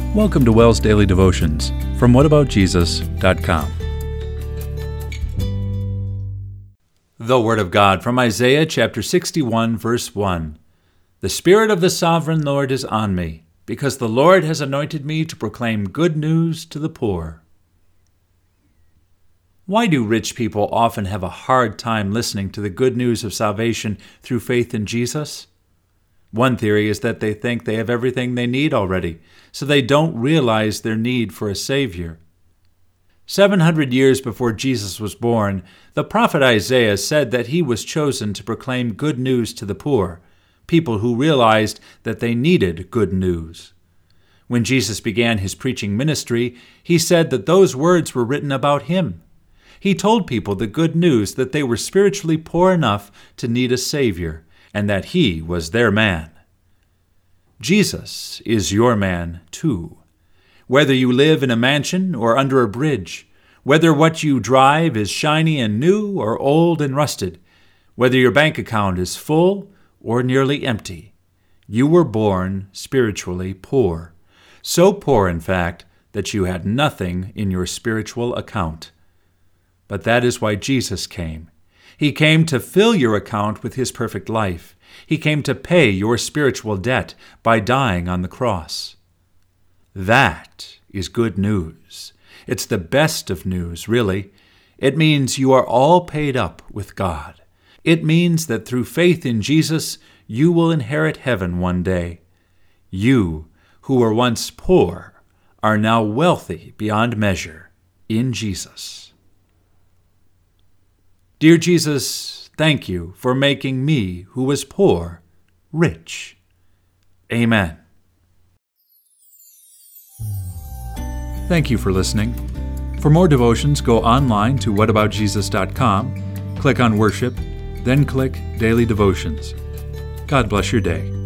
Welcome to WELL's Daily Devotions from whataboutjesus.com. The Word of God from Isaiah chapter 61, verse 1. The Spirit of the Sovereign Lord is on me, because the Lord has anointed me to proclaim good news to the poor. Why do rich people often have a hard time listening to the good news of salvation through faith in Jesus? One theory is that they think they have everything they need already, so they don't realize their need for a Savior. 700 years before Jesus was born, the prophet Isaiah said that he was chosen to proclaim good news to the poor, people who realized that they needed good news. When Jesus began his preaching ministry, he said that those words were written about him. He told people the good news that they were spiritually poor enough to need a Savior, and that he was their man. Jesus is your man, too. Whether you live in a mansion or under a bridge, whether what you drive is shiny and new or old and rusted, whether your bank account is full or nearly empty, you were born spiritually poor. So poor, in fact, that you had nothing in your spiritual account. But that is why Jesus came. He came to fill your account with his perfect life. He came to pay your spiritual debt by dying on the cross. That is good news. It's the best of news, really. It means you are all paid up with God. It means that through faith in Jesus, you will inherit heaven one day. You, who were once poor, are now wealthy beyond measure in Jesus. Dear Jesus, thank you for making me, who was poor, rich. Amen. Thank you for listening. For more devotions, go online to whataboutjesus.com, click on Worship, then click Daily Devotions. God bless your day.